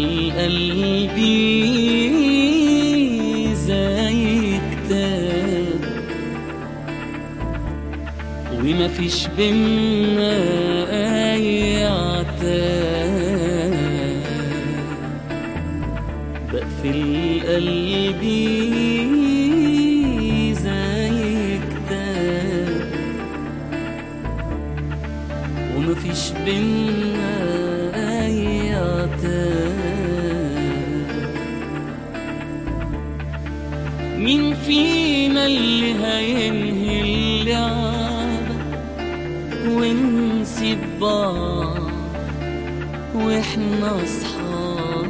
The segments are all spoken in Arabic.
قلبي زي كتاب وما فيش بينا أي عتاب، بقفل قلبي زي كتاب وما فيش بينا أي عتاب. مين فينا اللي هينهي اللعبة ونسيب بعض واحنا اصحاب؟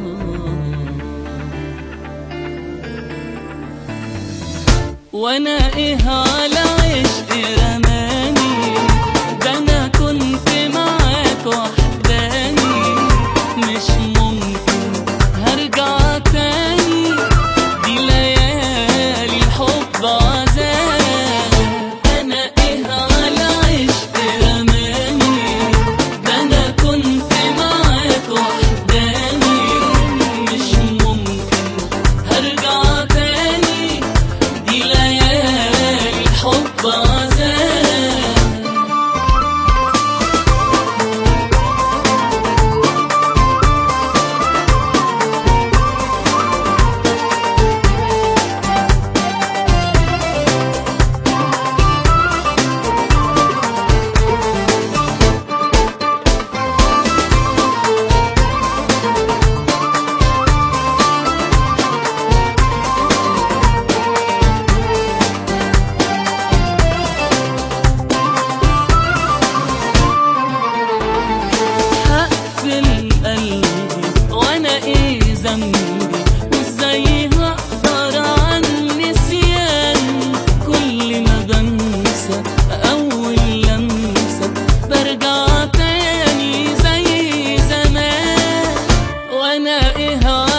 وانا ايه على عشق رماني، ده انا كنت معاك وحداني، مش ممكن هرجع تاني، دي ليالي الحب عذاب. انا ايه على عشق رماني، ده انا كنت معاك وحداني، مش ممكن هرجع تاني، دي ليالي الحب عذاب. وازاي هقدر عن نسيان، كل ما بنسى اول لمسة برجع تاني زي زمان. وانا ايه